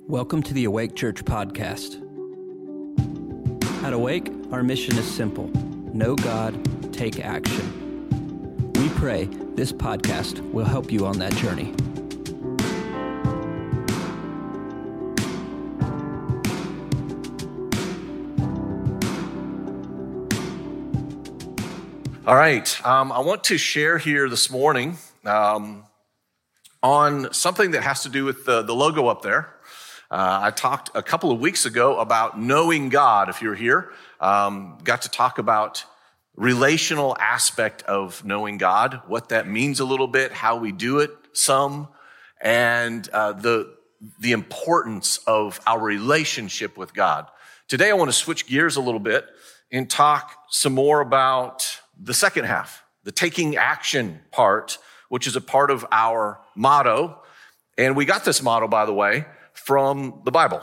Welcome to the Awake Church podcast. At Awake, our mission is simple: know God, take action. We pray this podcast will help you on that journey. All right, I want to share here this morning on something that has to do with the logo up there. I talked a couple of weeks ago about knowing God, if you're here. Got to talk about relational aspect of knowing God, what that means a little bit, how we do it some, and the importance of our relationship with God. Today I want to switch gears a little bit and talk some more about the second half, the taking action part, which is a part of our motto. And we got this motto, by the way, from the Bible.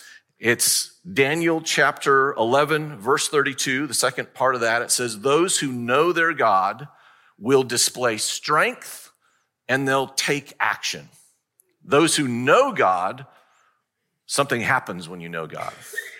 It's Daniel chapter 11, verse 32, the second part of that. It says, those who know their God will display strength and they'll take action. Those who know God, something happens when you know God.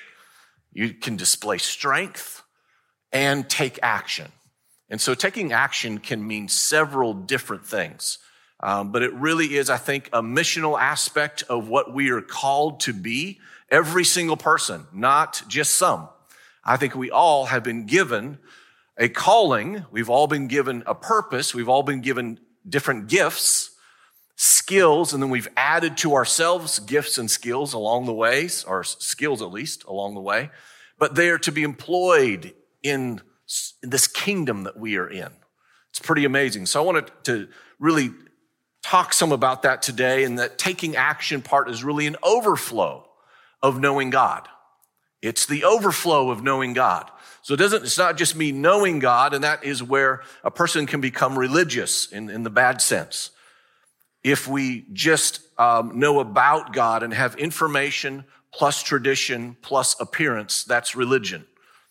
You can display strength and take action. And so taking action can mean several different things. But it really is, I think, a missional aspect of what we are called to be. Every single person, not just some. I think we all have been given a calling. We've all been given a purpose. We've all been given different gifts, skills, and then we've added to ourselves gifts and skills along the way, or skills at least along the way. But they are to be employed in this kingdom that we are in. It's pretty amazing. So I wanted to really talk some about that today, and that taking action part is really an overflow of knowing God. It's the overflow of knowing God. So it's not just me knowing God, and that is where a person can become religious in the bad sense. If we just know about God and have information plus tradition plus appearance, that's religion.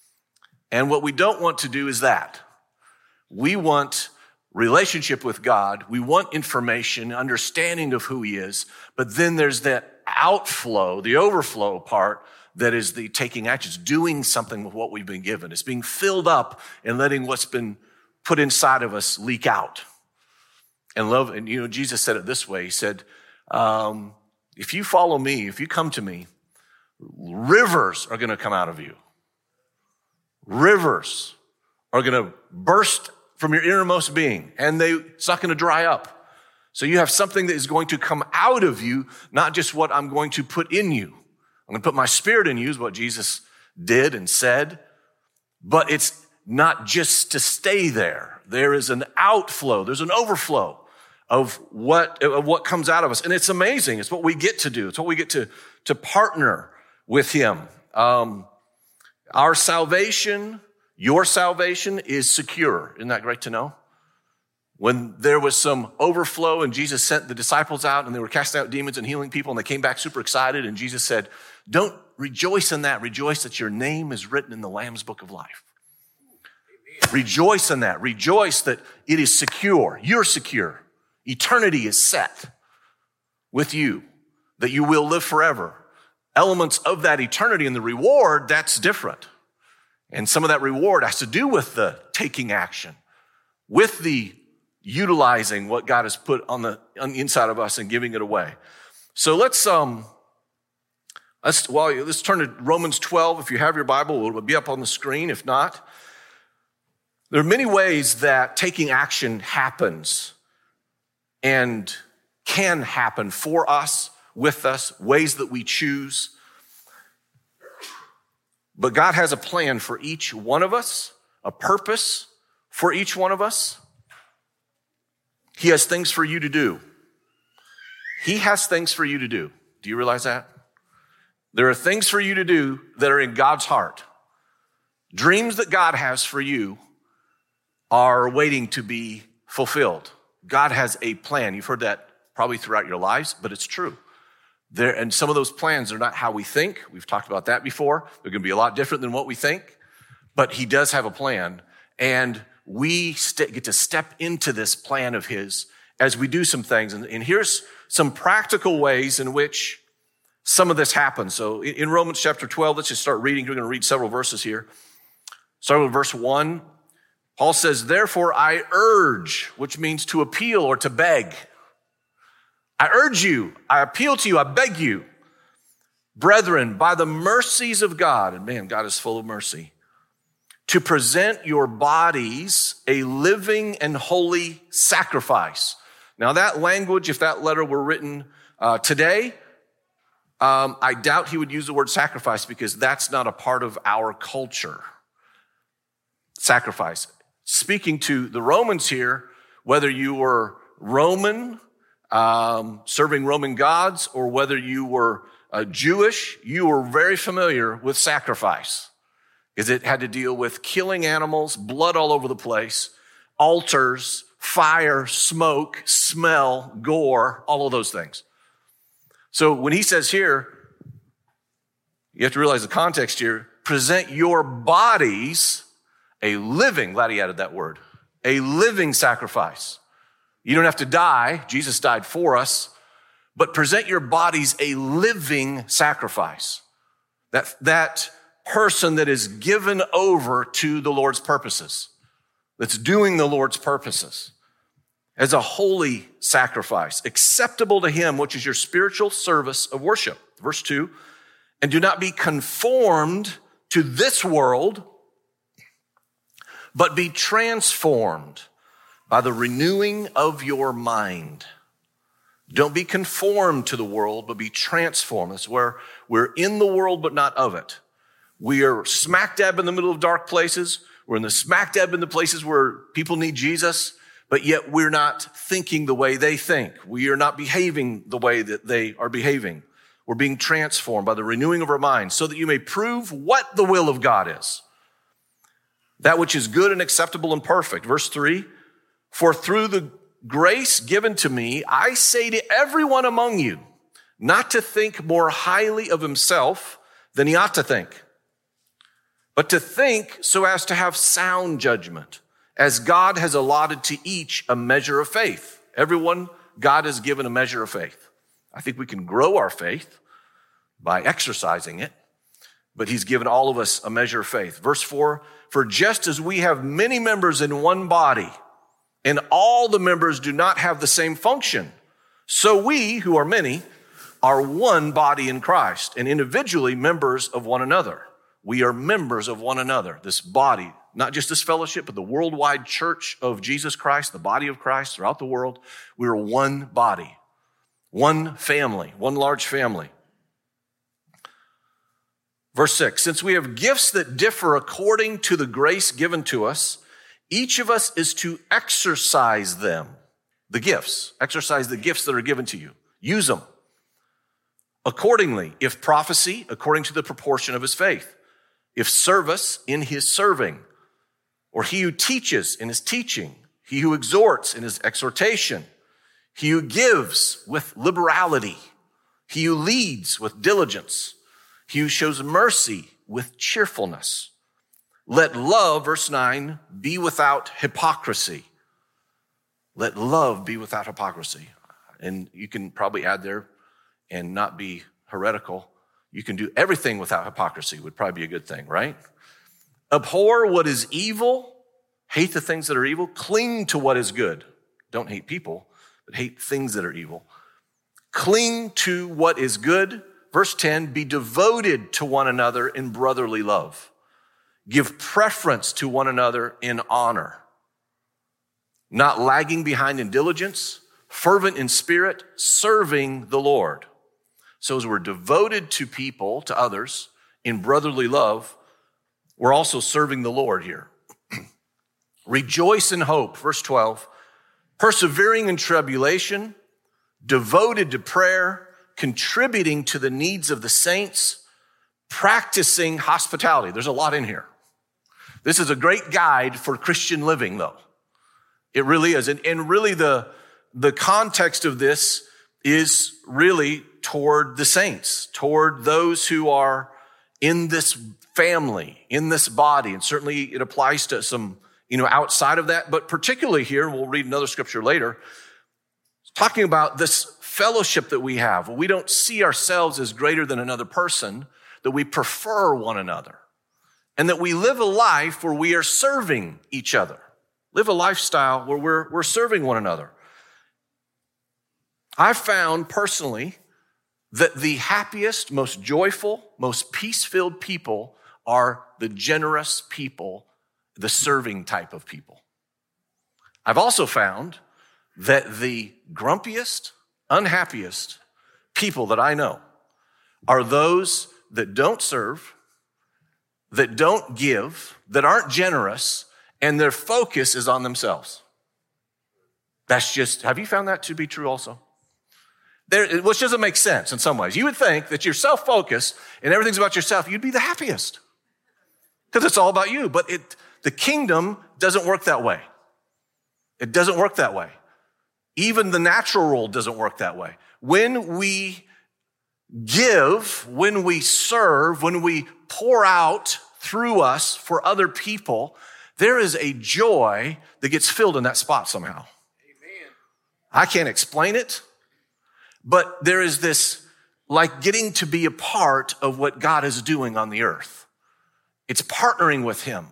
And what we don't want to do is that. We want relationship with God. We want information, understanding of who he is. But then there's that outflow, the overflow part that is the taking action. It's doing something with what we've been given. It's being filled up and letting what's been put inside of us leak out. And love, and Jesus said it this way. He said, if you follow me, if you come to me, rivers are going to come out of you. Rivers are going to burst from your innermost being, and it's not going to dry up. So you have something that is going to come out of you, not just what I'm going to put in you. I'm going to put my spirit in you, is what Jesus did and said. But it's not just to stay there. There is an outflow. There's an overflow of what comes out of us. And it's amazing. It's what we get to do. It's what we get to partner with him. Our salvation, your salvation is secure. Isn't that great to know? When there was some overflow and Jesus sent the disciples out and they were casting out demons and healing people and they came back super excited, and Jesus said, don't rejoice in that. Rejoice that your name is written in the Lamb's book of life. Amen. Rejoice in that. Rejoice that it is secure. You're secure. Eternity is set with you, that you will live forever. Elements of that eternity and the reward, that's different. And some of that reward has to do with the taking action, with the utilizing what God has put on the inside of us and giving it away. So let's turn to Romans 12. If you have your Bible, it will be up on the screen. If not, there are many ways that taking action happens and can happen for us, with us, ways that we choose. But God has a plan for each one of us, a purpose for each one of us. He has things for you to do. He has things for you to do. Do you realize that? There are things for you to do that are in God's heart. Dreams that God has for you are waiting to be fulfilled. God has a plan. You've heard that probably throughout your lives, but it's true. And some of those plans are not how we think. We've talked about that before. They're going to be a lot different than what we think, but he does have a plan. And we get to step into this plan of his as we do some things. And here's some practical ways in which some of this happens. So in Romans chapter 12, let's just start reading. We're going to read several verses here. Starting with verse 1, Paul says, therefore I urge, which means to appeal or to beg. I urge you, I appeal to you, I beg you, brethren, by the mercies of God, and man, God is full of mercy, to present your bodies a living and holy sacrifice. Now that language, if that letter were written today, I doubt he would use the word sacrifice because that's not a part of our culture. Sacrifice. Speaking to the Romans here, whether you were Roman, serving Roman gods, or whether you were Jewish, you were very familiar with sacrifice because it had to deal with killing animals, blood all over the place, altars, fire, smoke, smell, gore, all of those things. So when he says here, you have to realize the context here, present your bodies a living, glad he added that word, a living sacrifice. You don't have to die. Jesus died for us, but present your bodies a living sacrifice. That person that is given over to the Lord's purposes, that's doing the Lord's purposes as a holy sacrifice, acceptable to him, which is your spiritual service of worship. Verse 2, and do not be conformed to this world, but be transformed by the renewing of your mind. Don't be conformed to the world, but be transformed. That's where we're in the world, but not of it. We are smack dab in the middle of dark places. We're in the smack dab in the places where people need Jesus, but yet we're not thinking the way they think. We are not behaving the way that they are behaving. We're being transformed by the renewing of our minds so that you may prove what the will of God is. That which is good and acceptable and perfect. Verse 3, for through the grace given to me, I say to everyone among you, not to think more highly of himself than he ought to think, but to think so as to have sound judgment, as God has allotted to each a measure of faith. Everyone, God has given a measure of faith. I think we can grow our faith by exercising it, but he's given all of us a measure of faith. Verse 4, for just as we have many members in one body, and all the members do not have the same function, so we, who are many, are one body in Christ, and individually members of one another. We are members of one another, this body, not just this fellowship, but the worldwide church of Jesus Christ, the body of Christ throughout the world. We are one body, one family, one large family. Verse 6, since we have gifts that differ according to the grace given to us, each of us is to exercise them, the gifts. Exercise the gifts that are given to you. Use them. Accordingly, if prophecy, according to the proportion of his faith. If service, in his serving. Or he who teaches, in his teaching. He who exhorts, in his exhortation. He who gives, with liberality. He who leads, with diligence. He who shows mercy, with cheerfulness. Let love, verse 9, be without hypocrisy. Let love be without hypocrisy. And you can probably add there, and not be heretical. You can do everything without hypocrisy would probably be a good thing, right? Abhor what is evil, hate the things that are evil, cling to what is good. Don't hate people, but hate things that are evil. Cling to what is good. Verse 10, be devoted to one another in brotherly love. Give preference to one another in honor. Not lagging behind in diligence, fervent in spirit, serving the Lord. So as we're devoted to people, to others, in brotherly love, we're also serving the Lord here. Rejoice in hope, verse 12. Persevering in tribulation, devoted to prayer, contributing to the needs of the saints, practicing hospitality. There's a lot in here. This is a great guide for Christian living, though. It really is. And really the context of this is really toward the saints, toward those who are in this family, in this body. And certainly it applies to some, outside of that, but particularly here, we'll read another scripture later, talking about this fellowship that we have, we don't see ourselves as greater than another person, that we prefer one another, and that we live a life where we are serving each other. Live a lifestyle where we're serving one another. I've found personally that the happiest, most joyful, most peace-filled people are the generous people, the serving type of people. I've also found that the grumpiest, unhappiest people that I know are those that don't serve, that don't give, that aren't generous, and their focus is on themselves. Have you found that to be true also? Which doesn't make sense in some ways. You would think that you're self-focused and everything's about yourself, you'd be the happiest because it's all about you. But the kingdom doesn't work that way. It doesn't work that way. Even the natural world doesn't work that way. When we give, when we serve, when we pour out through us for other people, there is a joy that gets filled in that spot somehow. Amen. I can't explain it, but there is this like getting to be a part of what God is doing on the earth. It's partnering with him.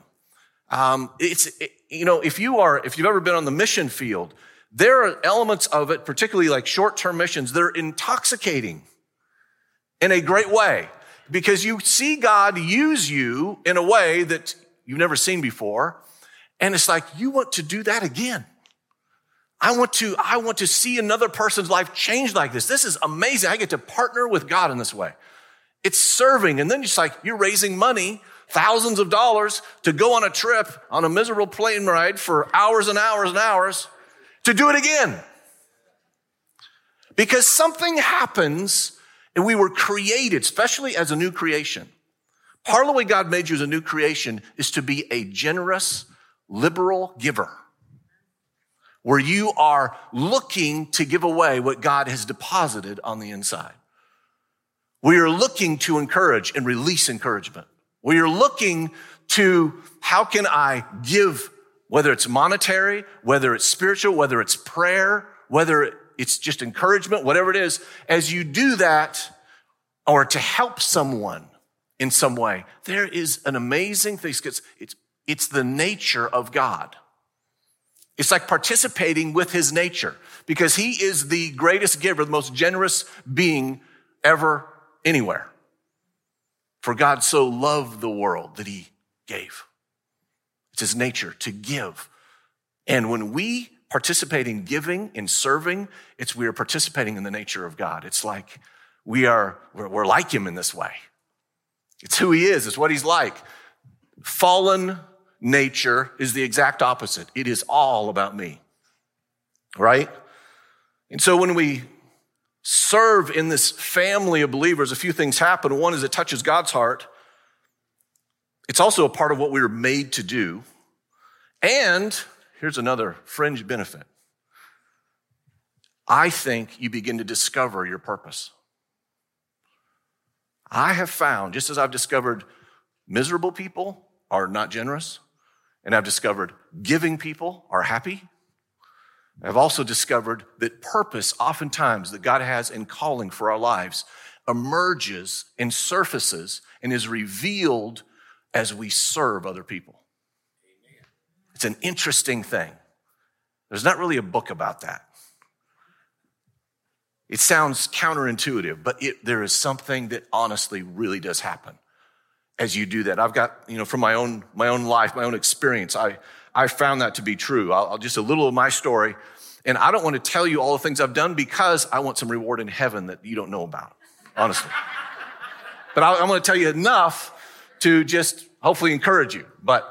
If you've ever been on the mission field, there are elements of it, particularly like short-term missions, they're intoxicating in a great way because you see God use you in a way that you've never seen before. And it's like, you want to do that again. I want to see another person's life change like this. This is amazing. I get to partner with God in this way. It's serving. And then it's like, you're raising money, thousands of dollars to go on a trip on a miserable plane ride for hours and hours and hours to do it again. Because something happens and we were created, especially as a new creation. Part of the way God made you as a new creation is to be a generous, liberal giver, where you are looking to give away what God has deposited on the inside. We are looking to encourage and release encouragement. We are looking to, how can I give, whether it's monetary, whether it's spiritual, whether it's prayer, whether it's just encouragement, whatever it is. As you do that, or to help someone in some way, there is an amazing thing. It's the nature of God. It's like participating with his nature because he is the greatest giver, the most generous being ever anywhere. For God so loved the world that he gave. It's his nature to give. And when we participate in giving, in serving, we are participating in the nature of God. It's like we're like him in this way. It's who he is. It's what he's like. Fallen nature is the exact opposite. It is all about me, right? And so when we serve in this family of believers, a few things happen. One is it touches God's heart. It's also a part of what we were made to do. And here's another fringe benefit. I think you begin to discover your purpose. I have found, just as I've discovered miserable people are not generous, and I've discovered giving people are happy, I've also discovered that purpose, oftentimes, that God has in calling for our lives, emerges and surfaces and is revealed as we serve other people. Amen. It's an interesting thing. There's not really a book about that. It sounds counterintuitive, but there is something that honestly really does happen as you do that. I've got, from my own life, my own experience, I found that to be true. I'll just a little of my story. And I don't want to tell you all the things I've done because I want some reward in heaven that you don't know about, honestly. But I'm going to tell you enough to just hopefully encourage you. But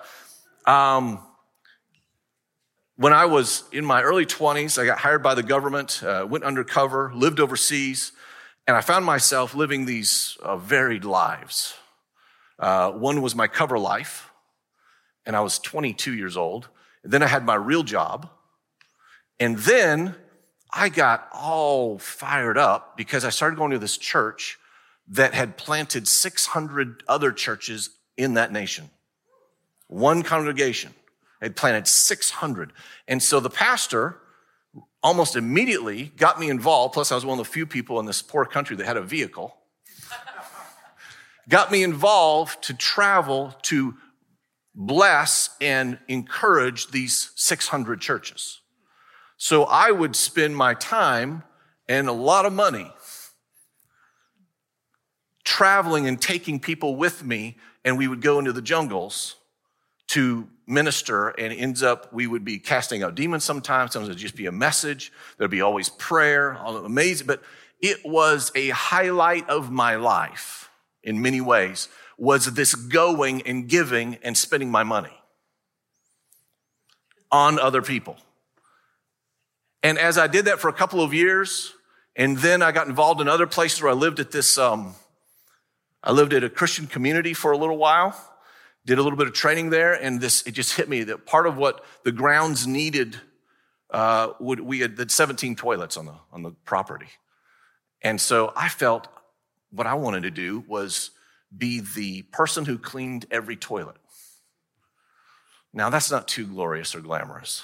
when I was in my early 20s, I got hired by the government, went undercover, lived overseas, and I found myself living these varied lives. One was my cover life, and I was 22 years old. And then I had my real job. And then I got all fired up because I started going to this church that had planted 600 other churches in that nation. One congregation had planted 600. And so the pastor almost immediately got me involved, plus I was one of the few people in this poor country that had a vehicle, got me involved to travel to bless and encourage these 600 churches. So I would spend my time and a lot of money traveling and taking people with me, and we would go into the jungles to minister, and it ends up we would be casting out demons sometimes it would just be a message. There'd be always prayer, amazing. But it was a highlight of my life in many ways, was this going and giving and spending my money on other people. And as I did that for a couple of years, and then I got involved in other places where I lived at I lived at a Christian community for a little while, did a little bit of training there, and it just hit me that part of what the grounds needed, we had 17 toilets on the property. And so I felt what I wanted to do was be the person who cleaned every toilet. Now, that's not too glorious or glamorous,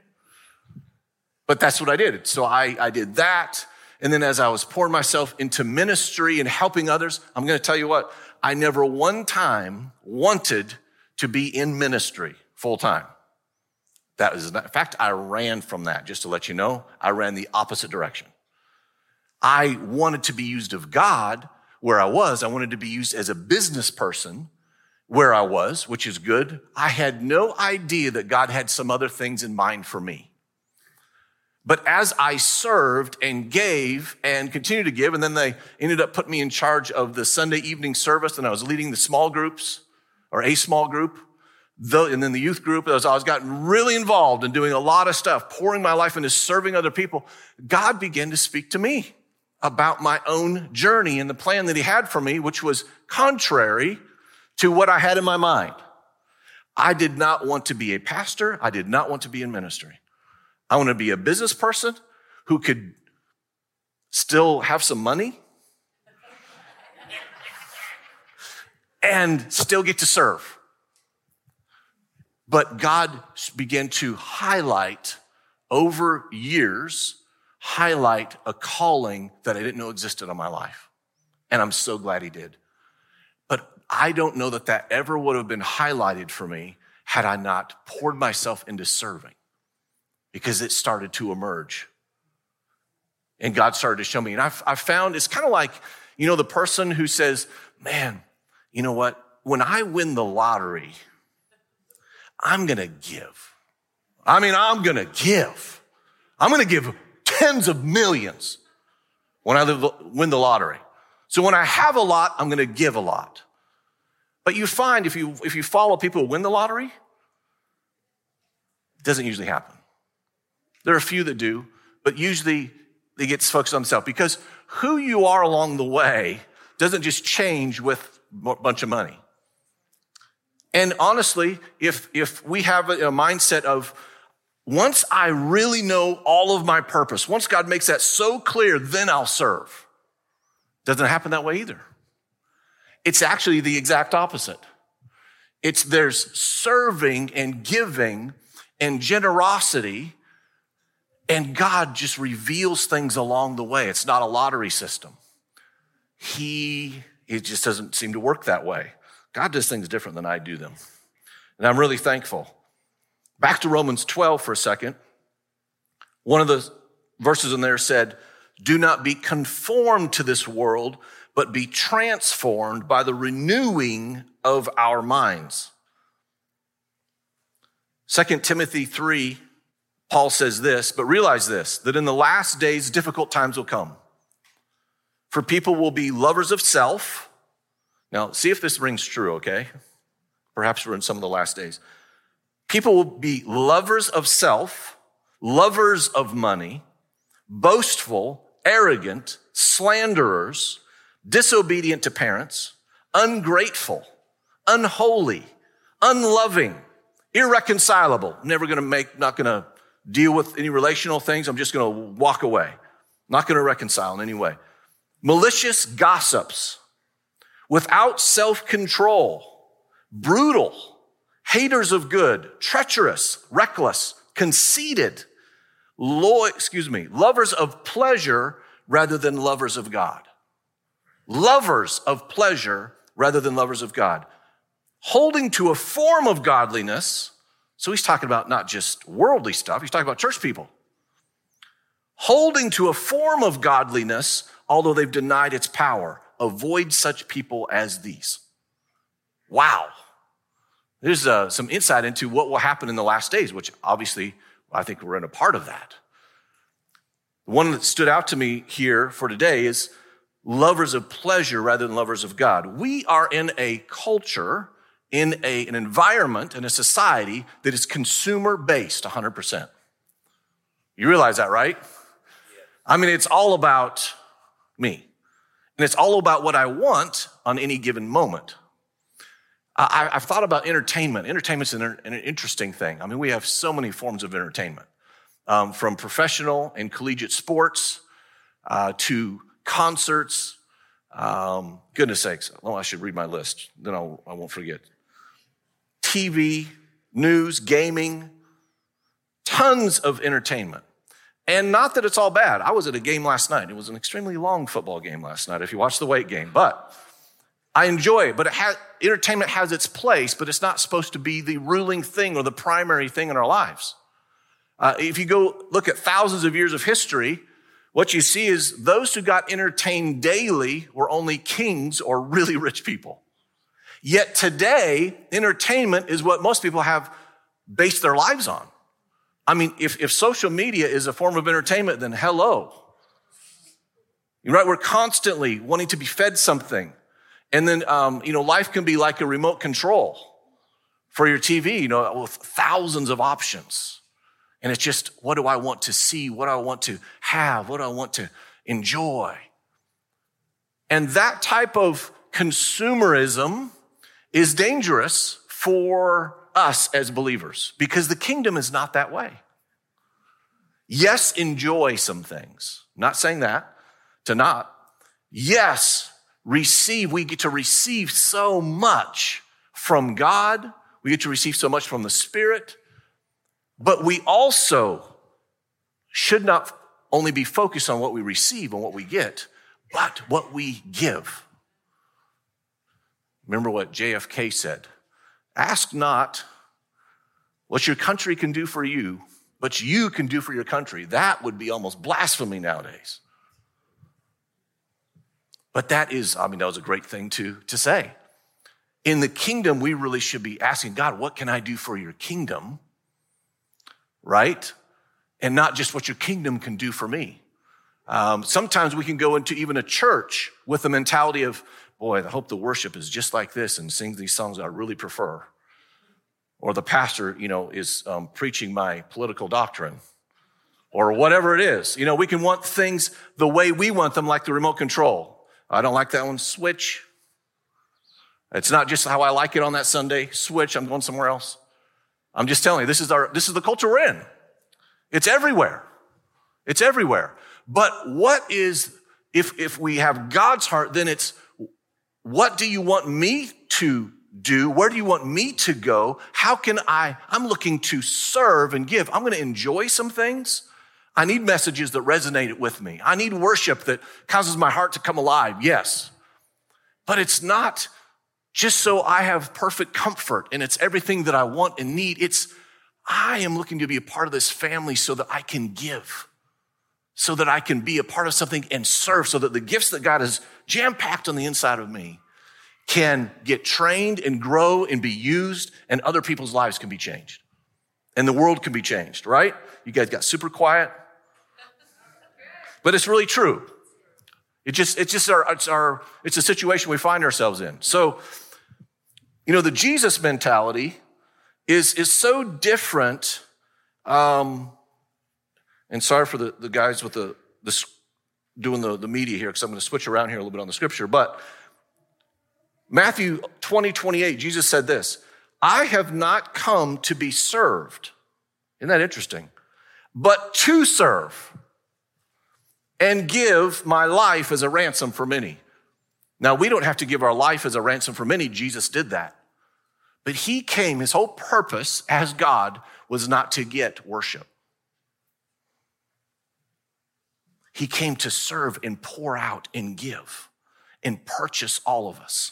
but that's what I did. So I did that. And then as I was pouring myself into ministry and helping others, I'm going to tell you what, I never one time wanted to be in ministry full time. In fact, I ran from that. Just to let you know, I ran the opposite direction. I wanted to be used of God where I was. I wanted to be used as a business person where I was, which is good. I had no idea that God had some other things in mind for me. But as I served and gave and continued to give, and then they ended up putting me in charge of the Sunday evening service, and I was leading the small groups, or a small group, and then the youth group. As I was gotten really involved in doing a lot of stuff, pouring my life into serving other people, God began to speak to me about my own journey and the plan that he had for me, which was contrary to what I had in my mind. I did not want to be a pastor. I did not want to be in ministry. I want to be a business person who could still have some money and still get to serve. But God began to highlight over years, a calling that I didn't know existed on my life. And I'm so glad he did. But I don't know that ever would have been highlighted for me had I not poured myself into serving, because it started to emerge. And God started to show me. And I found it's kind of like, the person who says, man, you know what? When I win the lottery, I'm going to give. I'm going to give. I'm going to give tens of millions when I win the lottery. So when I have a lot, I'm going to give a lot. But you find if you follow people who win the lottery, it doesn't usually happen. There are a few that do, but usually they get focused on themselves, because who you are along the way doesn't just change with a bunch of money. And honestly, if we have a mindset of, once I really know all of my purpose, once God makes that so clear, then I'll serve. Doesn't happen that way either. It's actually the exact opposite. There's serving and giving and generosity, and God just reveals things along the way. It's not a lottery system. It just doesn't seem to work that way. God does things different than I do them. And I'm really thankful. Back to Romans 12 for a second. One of the verses in there said, do not be conformed to this world, but be transformed by the renewing of our minds. 2 Timothy 3, Paul says this, but realize this, that in the last days, difficult times will come. For people will be lovers of self. Now, see if this rings true, okay? Perhaps we're in some of the last days. People will be lovers of self, lovers of money, boastful, arrogant, slanderers, disobedient to parents, ungrateful, unholy, unloving, irreconcilable. Not going to deal with any relational things. I'm just going to walk away. Not going to reconcile in any way. Malicious gossips, without self-control, brutal, haters of good, treacherous, reckless, conceited, lovers of pleasure rather than lovers of God. Lovers of pleasure rather than lovers of God. Holding to a form of godliness. So he's talking about not just worldly stuff. He's talking about church people. Holding to a form of godliness, although they've denied its power. Avoid such people as these. Wow. There's some insight into what will happen in the last days, which obviously I think we're in a part of that. The one that stood out to me here for today is lovers of pleasure rather than lovers of God. We are in a culture, in an environment, in a society that is consumer-based 100%. You realize that, right? I mean, it's all about me. And it's all about what I want on any given moment. I've thought about entertainment. Entertainment's an interesting thing. I mean, we have so many forms of entertainment, from professional and collegiate sports to concerts. Goodness sakes. Oh, I should read my list. Then I won't forget. TV, news, gaming, tons of entertainment. And not that it's all bad. I was at a game last night. It was an extremely long football game last night, if you watched the Wake game. But I enjoy it. But entertainment has its place, but it's not supposed to be the ruling thing or the primary thing in our lives. If you go look at thousands of years of history, what you see is those who got entertained daily were only kings or really rich people. Yet today, entertainment is what most people have based their lives on. I mean, if social media is a form of entertainment, then hello. You're right, we're constantly wanting to be fed something. And then, life can be like a remote control for your TV, with thousands of options. And it's just, what do I want to see? What do I want to have? What do I want to enjoy? And that type of consumerism is dangerous for us as believers, because the kingdom is not that way. Yes, enjoy some things. Not saying that, to not. Yes, receive. We get to receive so much from God. We get to receive so much from the Spirit. But we also should not only be focused on what we receive and what we get, but what we give. Remember what JFK said. Ask not what your country can do for you, but you can do for your country. That would be almost blasphemy nowadays. But that was a great thing to say. In the kingdom, we really should be asking God, what can I do for your kingdom? Right? And not just what your kingdom can do for me. Sometimes we can go into even a church with the mentality of, boy, I hope the worship is just like this and sings these songs I really prefer. Or the pastor, is preaching my political doctrine. Or whatever it is. We can want things the way we want them, like the remote control. I don't like that one. Switch. It's not just how I like it on that Sunday. Switch. I'm going somewhere else. I'm just telling you, this is the culture we're in. It's everywhere. It's everywhere. But what is, if we have God's heart, then it's, what do you want me to do? Where do you want me to go? How can I'm looking to serve and give. I'm going to enjoy some things. I need messages that resonate with me. I need worship that causes my heart to come alive. Yes. But it's not just so I have perfect comfort and it's everything that I want and need. I am looking to be a part of this family so that I can give, so that I can be a part of something and serve, so that the gifts that God has jam-packed on the inside of me can get trained and grow and be used, and other people's lives can be changed. And the world can be changed, right? You guys got super quiet. But it's really true. It's a situation we find ourselves in. So, the Jesus mentality is so different. And sorry for the guys with doing the media here, because I'm going to switch around here a little bit on the scripture. But Matthew 20:28, Jesus said this, I have not come to be served. Isn't that interesting? But to serve and give my life as a ransom for many. Now, we don't have to give our life as a ransom for many. Jesus did that. But he came, his whole purpose as God was not to get worship. He came to serve and pour out and give and purchase all of us.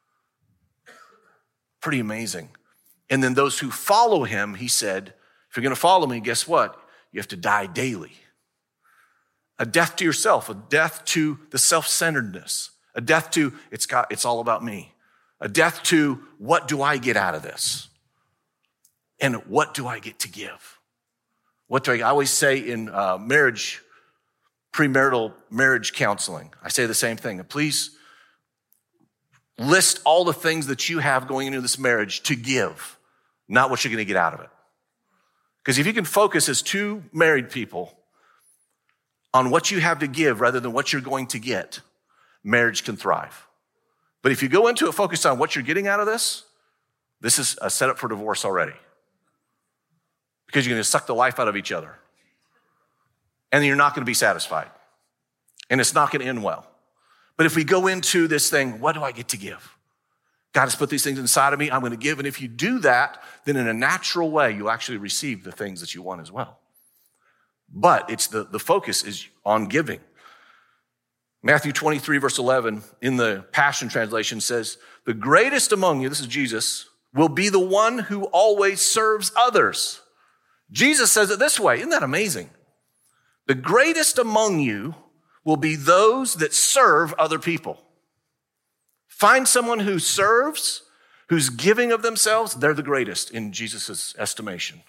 Pretty amazing. And then those who follow him, he said, if you're going to follow me, guess what? You have to die daily. A death to yourself, a death to the self-centeredness, a death to it's all about me, a death to what do I get out of this? And what do I get to give? I always say in marriage, premarital marriage counseling, I say the same thing. Please list all the things that you have going into this marriage to give, not what you're going to get out of it. Because if you can focus as two married people on what you have to give rather than what you're going to get, marriage can thrive. But if you go into it focused on what you're getting out of this is a setup for divorce already. Because you're going to suck the life out of each other. And you're not going to be satisfied. And it's not going to end well. But if we go into this thing, what do I get to give? God has put these things inside of me, I'm going to give. And if you do that, then in a natural way, you'll actually receive the things that you want as well. But it's the focus is on giving. Matthew 23, verse 11, in the Passion Translation says, the greatest among you, this is Jesus, will be the one who always serves others. Jesus says it this way. Isn't that amazing? The greatest among you will be those that serve other people. Find someone who serves, who's giving of themselves, they're the greatest in Jesus' estimation.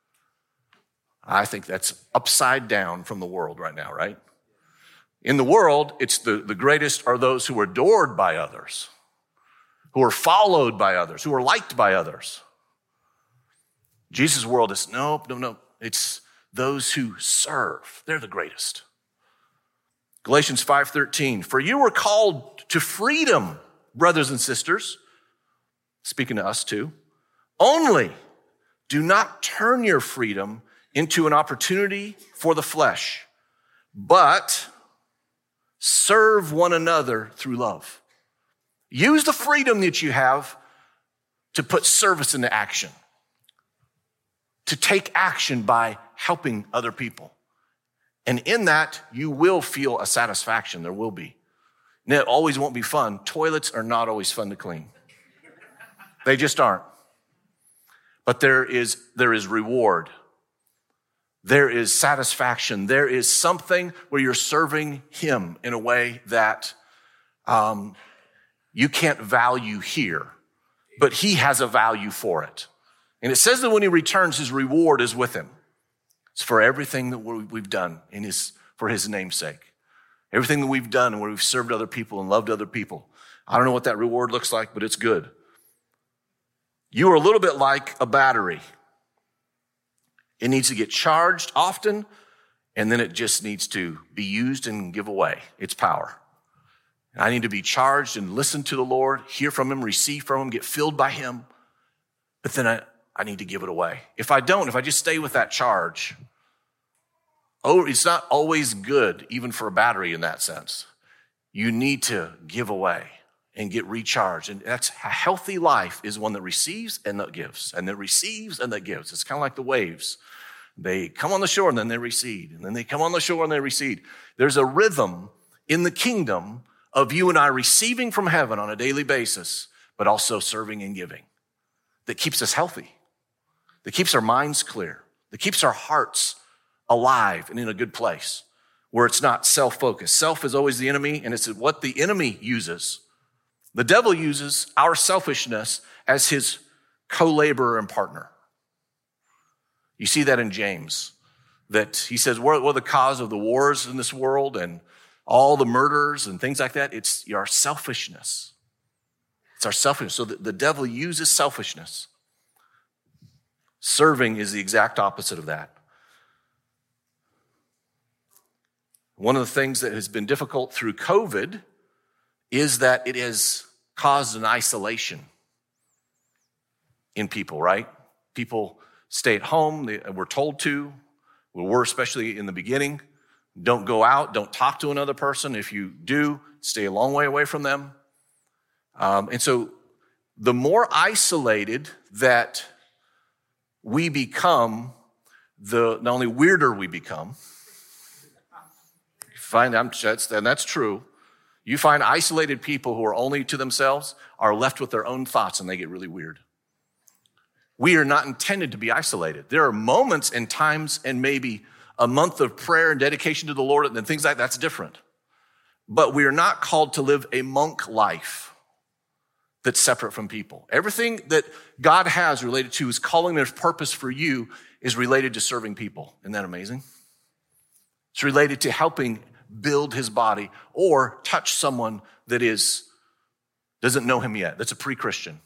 I think that's upside down from the world right now, right? In the world, it's the greatest are those who are adored by others, who are followed by others, who are liked by others. Jesus' world is no. It's those who serve. They're the greatest. Galatians 5:13, for you were called to freedom, brothers and sisters, speaking to us too. Only do not turn your freedom into an opportunity for the flesh, but serve one another through love. Use the freedom that you have to put service into action, to take action by helping other people. And in that, you will feel a satisfaction. There will be. And it always won't be fun. Toilets are not always fun to clean. They just aren't. But there is reward. There is satisfaction. There is something where you're serving him in a way that you can't value here, but he has a value for it. And it says that when he returns, his reward is with him. It's for everything that we've done for his name's sake. Everything that we've done and where we've served other people and loved other people. I don't know what that reward looks like, but it's good. You are a little bit like a battery. It needs to get charged often, and then it just needs to be used and give away its power. I need to be charged and listen to the Lord, hear from him, receive from him, get filled by him. But then I need to give it away. If I just stay with that charge, it's not always good, even for a battery in that sense. You need to give away and get recharged. And that's a healthy life is one that receives and that gives, and that receives and that gives. It's kind of like the waves. They come on the shore and then they recede, and then they come on the shore and they recede. There's a rhythm in the kingdom of you and I receiving from heaven on a daily basis, but also serving and giving that keeps us healthy, that keeps our minds clear, that keeps our hearts alive and in a good place where it's not self-focused. Self is always the enemy, and it's what the enemy uses. The devil uses our selfishness as his co-laborer and partner. You see that in James, that he says, what are the cause of the wars in this world and all the murders and things like that? It's our selfishness. It's our selfishness. So the devil uses selfishness. Serving is the exact opposite of that. One of the things that has been difficult through COVID is that it has caused an isolation in people, right? People stay at home. We're told to. We were, especially in the beginning. Don't go out. Don't talk to another person. If you do, stay a long way away from them. And so the more isolated that we become, the not only weirder we become, that's true. You find isolated people who are only to themselves are left with their own thoughts and they get really weird. We are not intended to be isolated. There are moments and times and maybe a month of prayer and dedication to the Lord and things like that's different. But we are not called to live a monk life that's separate from people. Everything that God has related to his calling and his purpose for you is related to serving people. Isn't that amazing? It's related to helping build his body or touch someone that doesn't know him yet, that's a pre-Christian.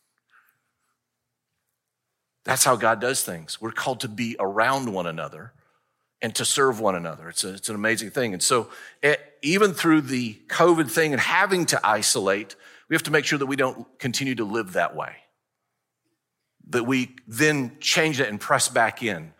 That's how God does things. We're called to be around one another and to serve one another. It's an amazing thing. And so even through the COVID thing and having to isolate, we have to make sure that we don't continue to live that way, that we then change it and press back in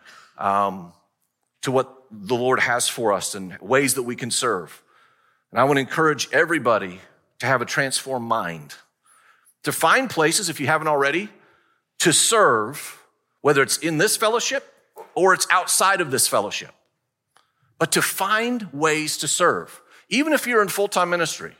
to what the Lord has for us and ways that we can serve. And I want to encourage everybody to have a transformed mind, to find places, if you haven't already, to serve, whether it's in this fellowship or it's outside of this fellowship, but to find ways to serve, even if you're in full-time ministry,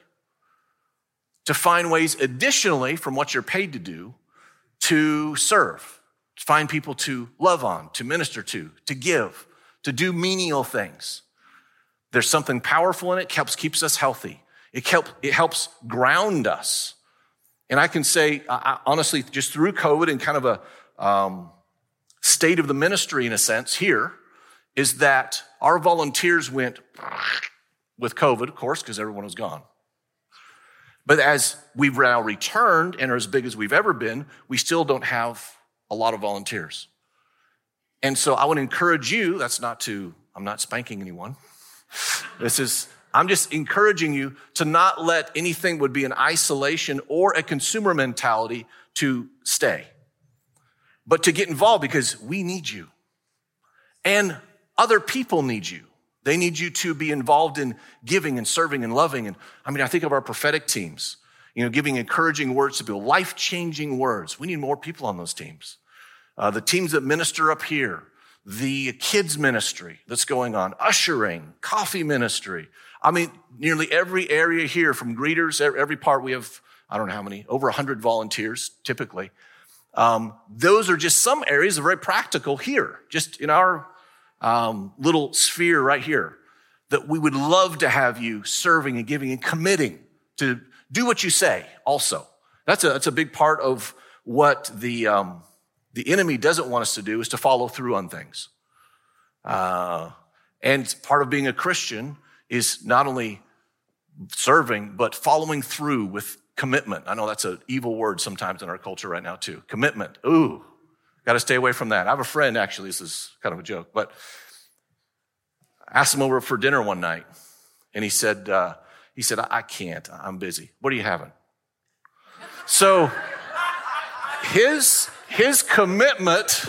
to find ways additionally from what you're paid to do to serve, to find people to love on, to minister to give, to do menial things. There's something powerful in it. It keeps us healthy. It helps ground us. And I can say, honestly, just through COVID and kind of a state of the ministry in a sense here, is that our volunteers went with COVID, of course, because everyone was gone. But as we've now returned and are as big as we've ever been, we still don't have a lot of volunteers. And so I want to encourage you, I'm not spanking anyone. I'm just encouraging you to not let anything would be an isolation or a consumer mentality to stay, but to get involved because we need you. And other people need you. They need you to be involved in giving and serving and loving. And I think of our prophetic teams, giving encouraging words to people, life-changing words. We need more people on those teams. The teams that minister up here, the kids ministry that's going on, ushering, coffee ministry. Nearly every area here from greeters, every part we have, I don't know how many, over 100 volunteers typically. Those are just some areas that are very practical here, just in our little sphere right here, that we would love to have you serving and giving and committing to do what you say also. That's a big part of what the enemy doesn't want us to do, is to follow through on things. And part of being a Christian is not only serving, but following through with commitment. I know that's an evil word sometimes in our culture right now too. Commitment. Ooh, got to stay away from that. I have a friend, actually, this is kind of a joke, but I asked him over for dinner one night, and he said, I can't, I'm busy. What are you having? So his commitment,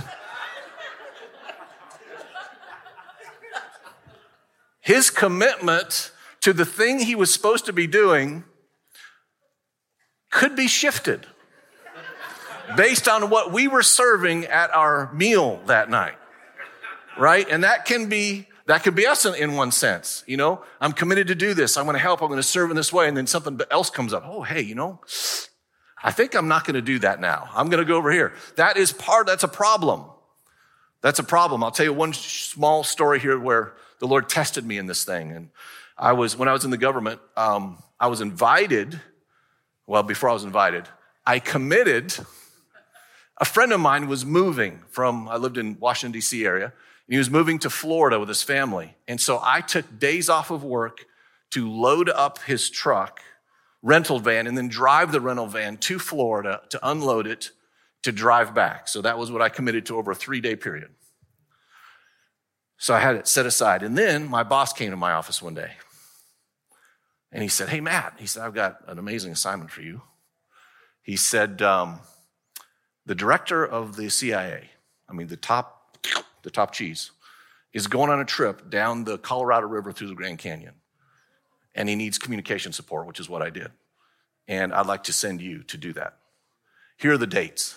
to the thing he was supposed to be doing could be shifted based on what we were serving at our meal that night, right? And that can be us in one sense. I'm committed to do this. I'm going to help. I'm going to serve in this way. And then something else comes up. Oh, hey, I think I'm not going to do that now. I'm going to go over here. That's a problem. That's a problem. I'll tell you one small story here where the Lord tested me in this thing. And when I was in the government, I was invited. Well, before I was invited, I committed. A friend of mine was moving I lived in Washington, D.C. area, and he was moving to Florida with his family. And so I took days off of work to load up his truck, rental van, and then drive the rental van to Florida to unload it, to drive back. So that was what I committed to over a 3-day period. So I had it set aside. And then my boss came to my office one day. And he said, hey, Matt, I've got an amazing assignment for you. He said, the director of the CIA, the top cheese, is going on a trip down the Colorado River through the Grand Canyon. And he needs communication support, which is what I did. And I'd like to send you to do that. Here are the dates.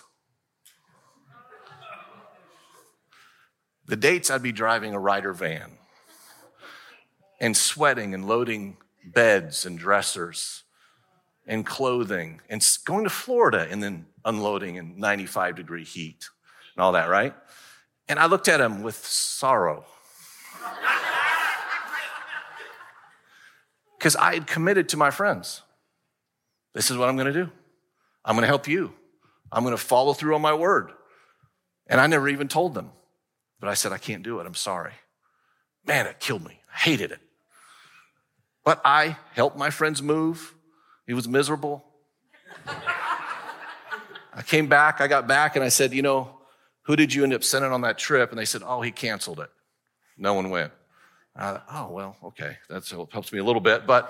The dates, I'd be driving a Ryder van. and sweating and loading beds and dressers and clothing and going to Florida and then unloading in 95-degree heat and all that, right? And I looked at him with sorrow because I had committed to my friends. This is what I'm going to do. I'm going to help you. I'm going to follow through on my word. And I never even told them. But I said, I can't do it. I'm sorry. Man, it killed me. I hated it. But I helped my friends move. He was miserable. I came back, I got back, and I said, who did you end up sending on that trip? And they said, he canceled it. No one went. I thought, well, okay. That helps me a little bit. But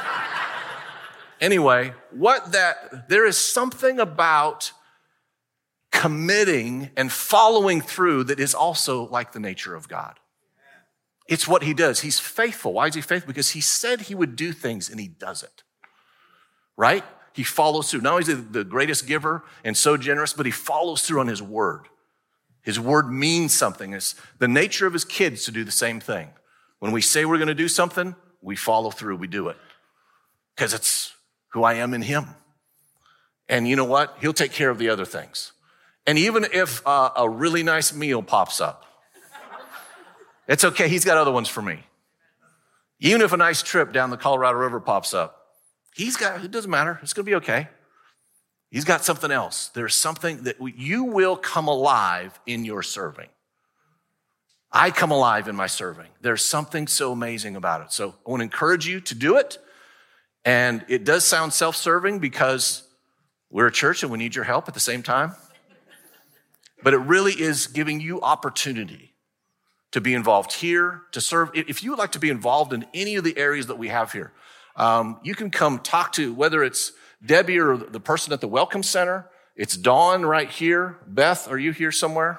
anyway, there is something about committing and following through that is also like the nature of God. It's what he does. He's faithful. Why is he faithful? Because he said he would do things and he does it. Right? He follows through. Not only is he the greatest giver and so generous, but he follows through on his word. His word means something. It's the nature of his kids to do the same thing. When we say we're going to do something, we follow through. We do it. Because it's who I am in him. And you know what? He'll take care of the other things. And even if a really nice meal pops up, it's okay. He's got other ones for me. Even if a nice trip down the Colorado River pops up, it doesn't matter. It's going to be okay. He's got something else. There's something that you will come alive in your serving. I come alive in my serving. There's something so amazing about it. So I want to encourage you to do it. And it does sound self-serving because we're a church and we need your help at the same time. But it really is giving you opportunity to be involved here, to serve. If you would like to be involved in any of the areas that we have here, you can come talk to, whether it's Debbie or the person at the Welcome Center. It's Dawn right here. Beth, are you here somewhere?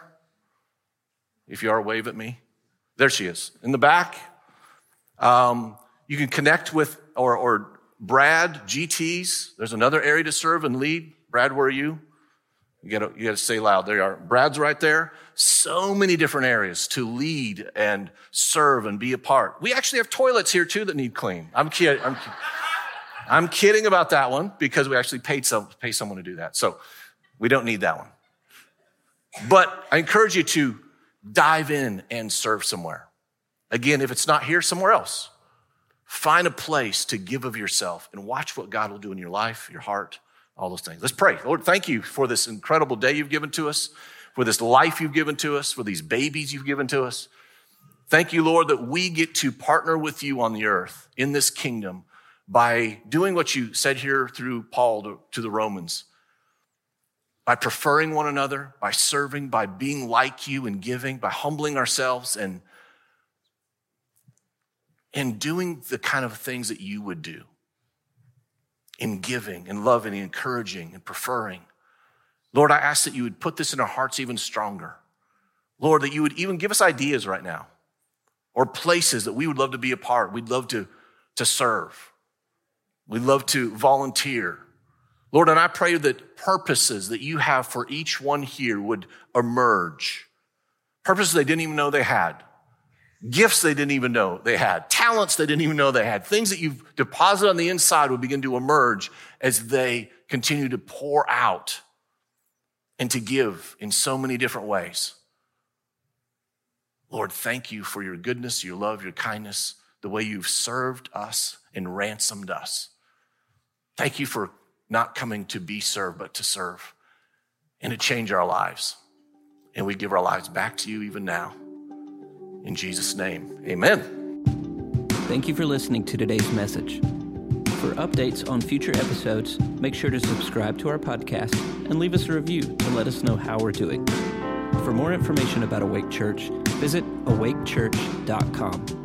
If you are, wave at me. There she is, in the back. You can connect with, or Brad, GTs. There's another area to serve and lead. Brad, where are you? You gotta say loud. There you are. Brad's right there. So many different areas to lead and serve and be a part. We actually have toilets here too that need clean. I'm kidding. I'm kidding about that one because we actually pay someone to do that. So we don't need that one. But I encourage you to dive in and serve somewhere. Again, if it's not here, somewhere else. Find a place to give of yourself and watch what God will do in your life, your heart, all those things. Let's pray. Lord, thank you for this incredible day you've given to us, for this life you've given to us, for these babies you've given to us. Thank you, Lord, that we get to partner with you on the earth in this kingdom by doing what you said here through Paul to the Romans, by preferring one another, by serving, by being like you and giving, by humbling ourselves and doing the kind of things that you would do. In giving and loving and encouraging and preferring. Lord, I ask that you would put this in our hearts even stronger. Lord, that you would even give us ideas right now or places that we would love to be a part. We'd love to serve. We'd love to volunteer. Lord, and I pray that purposes that you have for each one here would emerge. Purposes they didn't even know they had. Gifts they didn't even know they had. Talents they didn't even know they had. Things that you've deposited on the inside would begin to emerge as they continue to pour out and to give in so many different ways. Lord, thank you for your goodness, your love, your kindness, the way you've served us and ransomed us. Thank you for not coming to be served, but to serve and to change our lives. And we give our lives back to you even now. In Jesus' name, amen. Thank you for listening to today's message. For updates on future episodes, make sure to subscribe to our podcast and leave us a review to let us know how we're doing. For more information about Awake Church, visit awakechurch.com.